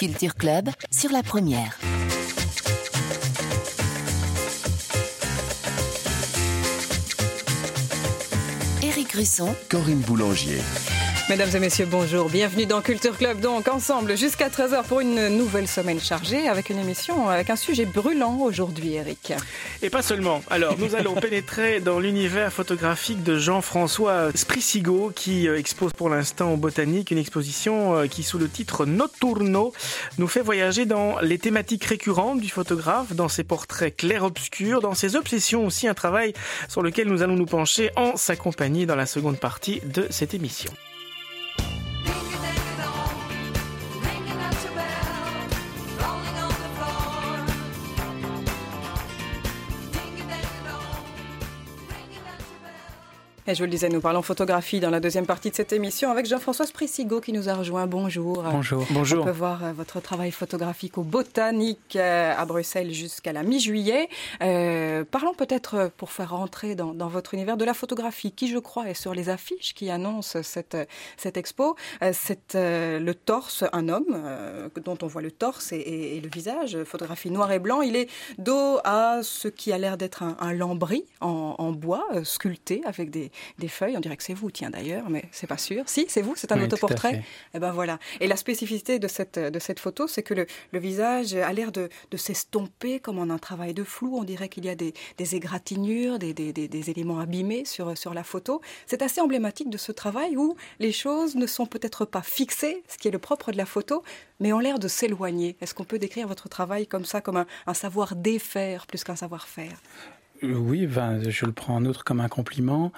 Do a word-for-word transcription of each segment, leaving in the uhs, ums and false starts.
Culture Club sur la première. Éric Russon, Corinne Boulanger. Mesdames et messieurs, bonjour. Bienvenue dans Culture Club, donc ensemble jusqu'à treize heures pour une nouvelle semaine chargée avec une émission avec un sujet brûlant aujourd'hui, Éric. Et pas seulement. Alors, nous allons pénétrer dans l'univers photographique de Jean-François Spricigo qui expose pour l'instant au Botanique une exposition qui, sous le titre Notturno, nous fait voyager dans les thématiques récurrentes du photographe, dans ses portraits clairs-obscurs, dans ses obsessions aussi, un travail sur lequel nous allons nous pencher en sa compagnie dans la seconde partie de cette émission. Et je vous le disais, nous parlons photographie dans la deuxième partie de cette émission avec Jean-François Spricigo qui nous a rejoint. Bonjour. Bonjour. Bonjour. On peut voir votre travail photographique au Botanique à Bruxelles jusqu'à la mi-juillet. Euh, parlons peut-être, pour faire rentrer dans, dans votre univers, de la photographie qui, je crois, est sur les affiches qui annoncent cette, cette expo. Euh, c'est euh, le torse, un homme euh, dont on voit le torse et, et, et le visage, photographie noir et blanc. Il est dos à ce qui a l'air d'être un, un lambris en, en bois, euh, sculpté avec des des feuilles, on dirait que c'est vous, tiens d'ailleurs, mais c'est pas sûr. Si, c'est vous, c'est un oui, autoportrait. Et ben voilà. Et la spécificité de cette de cette photo, c'est que le, le visage a l'air de, de s'estomper comme en un travail de flou. On dirait qu'il y a des, des égratignures, des, des, des, des éléments abîmés sur sur la photo. C'est assez emblématique de ce travail où les choses ne sont peut-être pas fixées, ce qui est le propre de la photo, mais ont l'air de s'éloigner. Est-ce qu'on peut décrire votre travail comme ça, comme un, un savoir défaire plus qu'un savoir-faire? Oui, ben, je le prends en outre comme un compliment.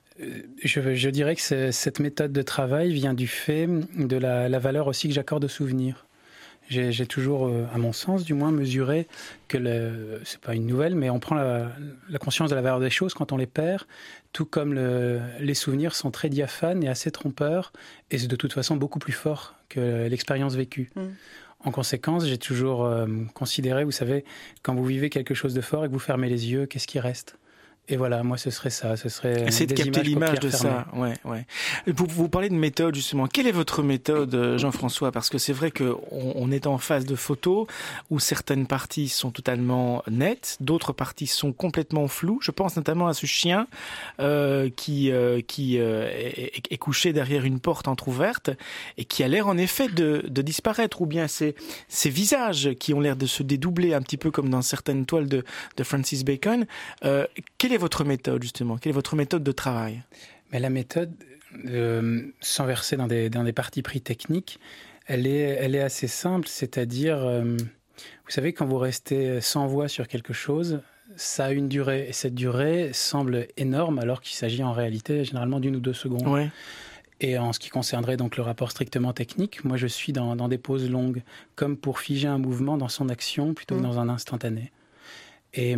Je, je dirais que cette méthode de travail vient du fait de la, la valeur aussi que j'accorde aux souvenirs. J'ai, j'ai toujours, à mon sens, du moins, mesuré que le, c'est pas une nouvelle, mais on prend la, la conscience de la valeur des choses quand on les perd, tout comme le, les souvenirs sont très diaphanes et assez trompeurs, et c'est de toute façon beaucoup plus fort que l'expérience vécue. Mmh. En conséquence, j'ai toujours euh, considéré, vous savez, quand vous vivez quelque chose de fort et que vous fermez les yeux, qu'est-ce qui reste ? Et voilà, moi, ce serait ça. Ce serait Essayer de capter l'image de ça. Ouais, ouais. Vous, vous parlez de méthode, justement. Quelle est votre méthode, Jean-François? Parce que c'est vrai qu'on on est en phase de photos où certaines parties sont totalement nettes, d'autres parties sont complètement floues. Je pense notamment à ce chien euh, qui, euh, qui euh, est, est couché derrière une porte entrouverte et qui a l'air en effet de, de disparaître. Ou bien ces, ces visages qui ont l'air de se dédoubler un petit peu comme dans certaines toiles de, de Francis Bacon. Euh, quelle est votre méthode, justement? Quelle est votre méthode de travail? Mais la méthode, euh, sans verser dans des, dans des partis pris techniques, elle est, elle est assez simple, c'est-à-dire, euh, vous savez, quand vous restez sans voix sur quelque chose, ça a une durée, et cette durée semble énorme, alors qu'il s'agit en réalité généralement d'une ou deux secondes. Ouais. Et en ce qui concernerait donc le rapport strictement technique, moi je suis dans, dans des pauses longues, comme pour figer un mouvement dans son action plutôt mmh. que dans un instantané. Et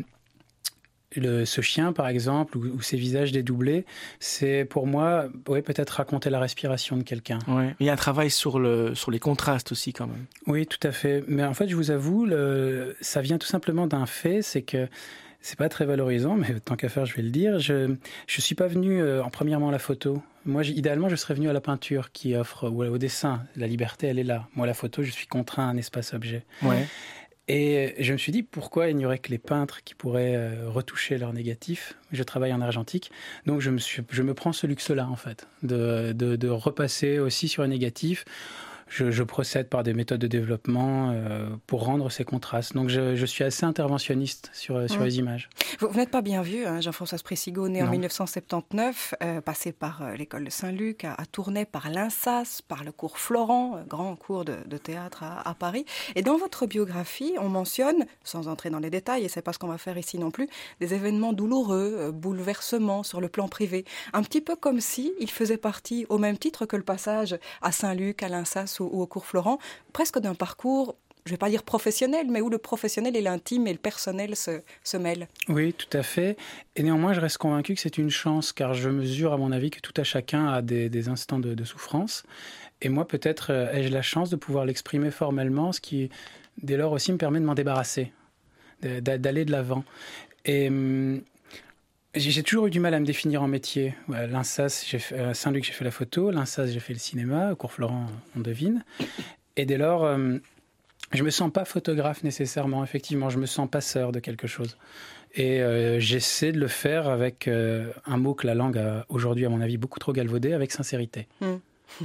Le, ce chien, par exemple, ou, ou ces visages dédoublés, c'est pour moi, ouais, peut-être raconter la respiration de quelqu'un. Ouais. Il y a un travail sur, le, sur les contrastes aussi, quand même. Oui, tout à fait. Mais en fait, je vous avoue, le, ça vient tout simplement d'un fait, c'est que c'est pas très valorisant, mais tant qu'à faire, je vais le dire. Je je suis pas venu euh, en premièrement à la photo. Moi, idéalement, je serais venu à la peinture qui offre, ou au dessin. La liberté, elle est là. Moi, la photo, je suis contraint à un espace-objet. Ouais. Et je me suis dit, pourquoi il n'y aurait que les peintres qui pourraient euh, retoucher leurs négatifs? Je travaille en argentique, donc je me, suis, je me prends ce luxe-là, en fait, de, de, de repasser aussi sur un négatif. Je, je procède par des méthodes de développement euh, pour rendre ces contrastes. Donc, je, je suis assez interventionniste sur, sur mmh. les images. Vous, vous n'êtes pas bien vieux, hein, Jean-François Spricigo, né non. en dix-neuf cent soixante-dix-neuf, euh, passé par euh, l'école de Saint-Luc, à, à Tournai, par l'INSAS, par le cours Florent, euh, grand cours de, de théâtre à, à Paris. Et dans votre biographie, on mentionne, sans entrer dans les détails, et c'est pas ce qu'on va faire ici non plus, des événements douloureux, euh, bouleversements sur le plan privé. Un petit peu comme si il faisait partie, au même titre que le passage à Saint-Luc, à l'INSAS, ou au cours Florent, presque d'un parcours, je ne vais pas dire professionnel, mais où le professionnel et l'intime et le personnel se, se mêlent. Oui, tout à fait. Et néanmoins, je reste convaincu que c'est une chance, car je mesure, à mon avis, que tout à chacun a des, des instants de, de souffrance. Et moi, peut-être, euh, ai-je la chance de pouvoir l'exprimer formellement, ce qui, dès lors aussi, me permet de m'en débarrasser, de, d'aller de l'avant. Et hum, j'ai toujours eu du mal à me définir en métier. Ouais, l'INSAS, j'ai fait, à Saint-Luc, j'ai fait la photo. L'INSAS, j'ai fait le cinéma. Au cours Florent, on devine. Et dès lors, euh, je me sens pas photographe nécessairement, effectivement, je me sens passeur de quelque chose. Et euh, j'essaie de le faire avec euh, un mot que la langue a aujourd'hui, à mon avis, beaucoup trop galvaudé, avec sincérité. Mmh.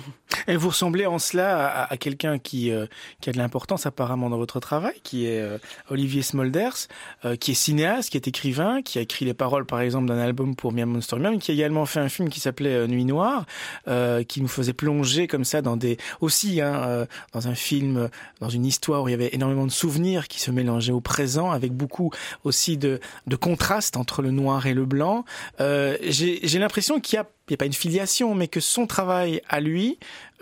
Et vous ressemblez en cela à, à quelqu'un qui, euh, qui a de l'importance apparemment dans votre travail, qui est euh, Olivier Smolders, euh, qui est cinéaste, qui est écrivain, qui a écrit les paroles par exemple d'un album pour Miam Monster Miam, qui a également fait un film qui s'appelait euh, Nuit Noire, euh, qui nous faisait plonger comme ça dans des aussi hein, euh, dans un film, dans une histoire où il y avait énormément de souvenirs qui se mélangeaient au présent, avec beaucoup aussi de, de contraste entre le noir et le blanc. Euh, j'ai, j'ai l'impression qu'il y a Il n'y a pas une filiation, mais que son travail à lui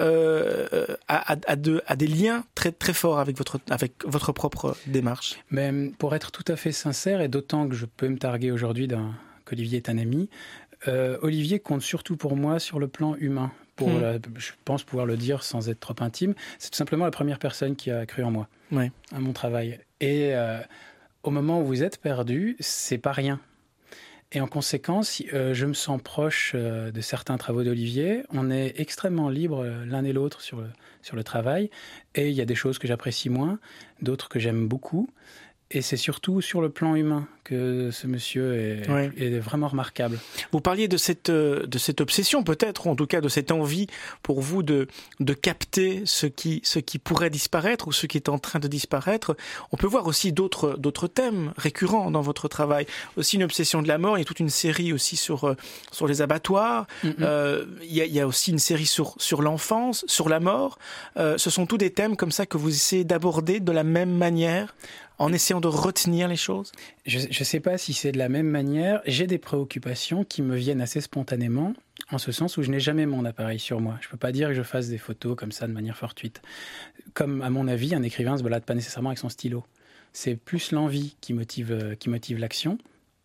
euh, a, a, a, de, a des liens très, très forts avec votre, avec votre propre démarche. Mais pour être tout à fait sincère, et d'autant que je peux me targuer aujourd'hui d'un, qu'Olivier est un ami, euh, Olivier compte surtout pour moi sur le plan humain. Pour mmh. la, je pense pouvoir le dire sans être trop intime. C'est tout simplement la première personne qui a cru en moi, ouais. à mon travail. Et euh, au moment où vous êtes perdu, c'est pas rien. Et en conséquence, euh, je me sens proche euh, de certains travaux d'Olivier. On est extrêmement libres euh, l'un et l'autre sur le, sur le travail. Et il y a des choses que j'apprécie moins, d'autres que j'aime beaucoup. Et c'est surtout sur le plan humain que ce monsieur est, ouais. est vraiment remarquable. Vous parliez de cette, de cette obsession peut-être, ou en tout cas de cette envie pour vous de, de capter ce qui, ce qui pourrait disparaître ou ce qui est en train de disparaître. On peut voir aussi d'autres, d'autres thèmes récurrents dans votre travail. Aussi une obsession de la mort, il y a toute une série aussi sur, sur les abattoirs. Mm-hmm. Euh, il y a, il y a aussi une série sur, sur l'enfance, sur la mort. Euh, ce sont tous des thèmes comme ça que vous essayez d'aborder de la même manière, en essayant de retenir les choses? Je ne sais pas si c'est de la même manière. J'ai des préoccupations qui me viennent assez spontanément, en ce sens où je n'ai jamais mon appareil sur moi. Je ne peux pas dire que je fasse des photos comme ça de manière fortuite. Comme, à mon avis, un écrivain ne se balade pas nécessairement avec son stylo. C'est plus l'envie qui motive, qui motive l'action.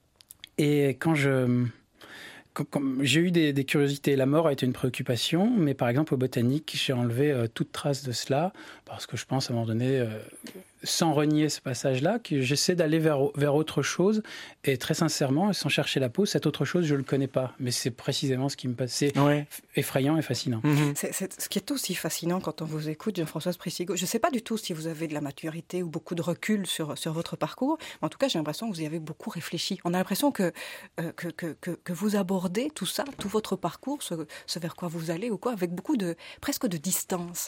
Et quand je... Quand, quand, j'ai eu des, des curiosités. La mort a été une préoccupation, mais par exemple, au botanique, j'ai enlevé euh, toute trace de cela, parce que je pense, à un moment donné... Euh, sans renier ce passage-là, que j'essaie d'aller vers, vers autre chose, et très sincèrement, sans chercher la peau, cette autre chose, je ne le connais pas, mais c'est précisément ce qui me passe. C'est ouais. effrayant et fascinant. Mmh. C'est, c'est, ce qui est aussi fascinant quand on vous écoute, Jean-Françoise Pressigo, je ne sais pas du tout si vous avez de la maturité ou beaucoup de recul sur, sur votre parcours, mais en tout cas, j'ai l'impression que vous y avez beaucoup réfléchi. On a l'impression que, euh, que, que, que, que vous abordez tout ça, tout votre parcours, ce, ce vers quoi vous allez, ou quoi, avec beaucoup de, presque de distance.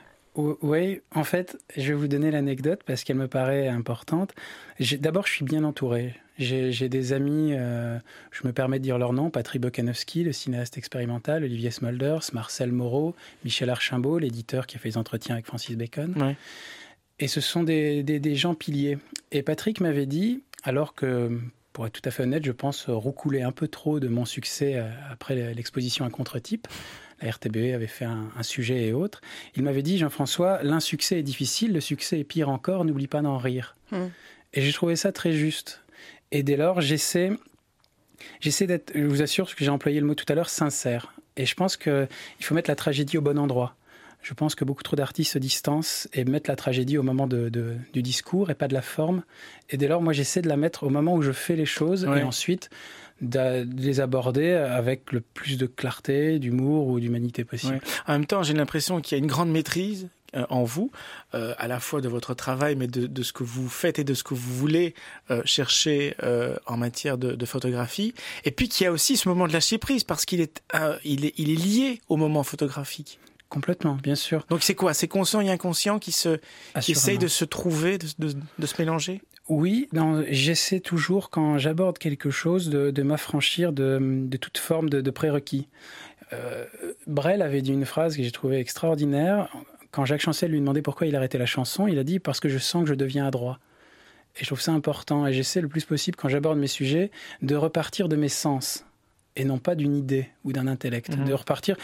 Oui, en fait, je vais vous donner l'anecdote parce qu'elle me paraît importante. J'ai, d'abord, je suis bien entouré. J'ai, j'ai des amis, euh, je me permets de dire leur nom, Patrick Bokanowski, le cinéaste expérimental, Olivier Smolders, Marcel Moreau, Michel Archimbaud, l'éditeur qui a fait les entretiens avec Francis Bacon. Ouais. Et ce sont des, des, des gens piliers. Et Patrick m'avait dit, alors que, pour être tout à fait honnête, je pense roucouler un peu trop de mon succès après l'exposition à contre-type, la R T B avait fait un, un sujet et autres. Il m'avait dit, Jean-François, l'insuccès est difficile, le succès est pire encore, n'oublie pas d'en rire. Mmh. Et j'ai trouvé ça très juste. Et dès lors, j'essaie, j'essaie d'être, je vous assure, parce que j'ai employé le mot tout à l'heure, sincère. Et je pense qu'il faut mettre la tragédie au bon endroit. Je pense que beaucoup trop d'artistes se distancent et mettent la tragédie au moment de, de, du discours et pas de la forme. Et dès lors, moi, j'essaie de la mettre au moment où je fais les choses ouais. et ensuite de les aborder avec le plus de clarté, d'humour ou d'humanité possible. Ouais. En même temps, j'ai l'impression qu'il y a une grande maîtrise euh, en vous, euh, à la fois de votre travail, mais de, de ce que vous faites et de ce que vous voulez euh, chercher euh, en matière de, de photographie. Et puis qu'il y a aussi ce moment de lâcher prise, parce qu'il est, euh, il est, il est lié au moment photographique. Complètement, bien sûr. Donc c'est quoi? C'est conscient et inconscient qui, se, qui essayent de se trouver, de, de, de se mélanger? Oui, non, j'essaie toujours, quand j'aborde quelque chose, de, de m'affranchir de, de toute forme de, de prérequis. Euh, Brel avait dit une phrase que j'ai trouvée extraordinaire. Quand Jacques Chancel lui demandait pourquoi il arrêtait la chanson, il a dit « parce que je sens que je deviens adroit ». Et je trouve ça important. Et j'essaie le plus possible, quand j'aborde mes sujets, de repartir de mes sens. Et non pas d'une idée ou d'un intellect. Mmh. De repartir,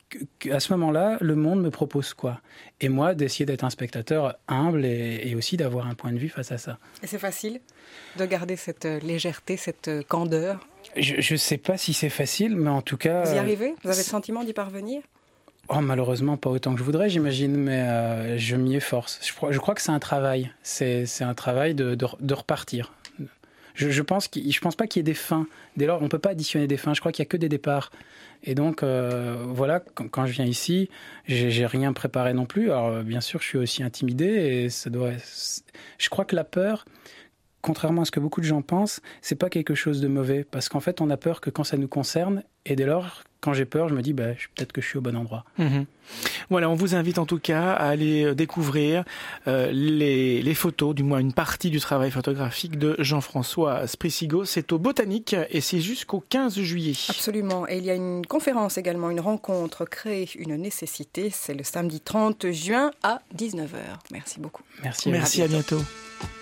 à ce moment-là, le monde me propose quoi? Et moi, d'essayer d'être un spectateur humble et, et aussi d'avoir un point de vue face à ça. Et c'est facile de garder cette légèreté, cette candeur? Je ne sais pas si c'est facile, mais en tout cas... Vous y arrivez? Vous avez le sentiment d'y parvenir? Oh, malheureusement, pas autant que je voudrais, j'imagine, mais euh, je m'y efforce. Je crois, je crois que c'est un travail. C'est, c'est un travail de, de, de repartir. je, je pense qu'il, je pense pas qu'il y ait des fins. Dès lors, on peut pas additionner des fins. Je crois qu'il y a que des départs. Et donc, euh, voilà, quand, quand je viens ici, j'ai, j'ai rien préparé non plus. Alors, bien sûr, je suis aussi intimidé et ça doit. Je crois que la peur, contrairement à ce que beaucoup de gens pensent, c'est pas quelque chose de mauvais, parce qu'en fait, on a peur que quand ça nous concerne, et dès lors, quand j'ai peur, je me dis, bah, peut-être que je suis au bon endroit. Mmh. Voilà, on vous invite en tout cas à aller découvrir euh, les, les photos, du moins une partie du travail photographique de Jean-François Spricigo. C'est au Botanique et c'est jusqu'au quinze juillet. Absolument. Et il y a une conférence également, une rencontre, Créer une nécessité. C'est le samedi trente juin à dix-neuf heures. Merci beaucoup. Merci. Merci, à bientôt. À bientôt.